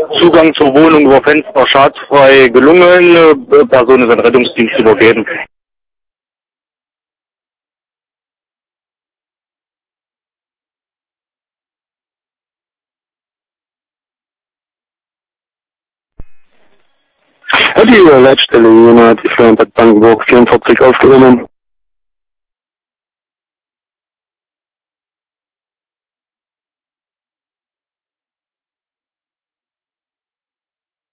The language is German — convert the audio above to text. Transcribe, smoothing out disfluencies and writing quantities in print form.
Zugang zur Wohnung über Fenster schadfrei gelungen. Person ist an Rettungsdienst übergeben. Ja, die Leitstelle Jena hat die Feuerwehr Bad Blankenburg 44 aufgenommen.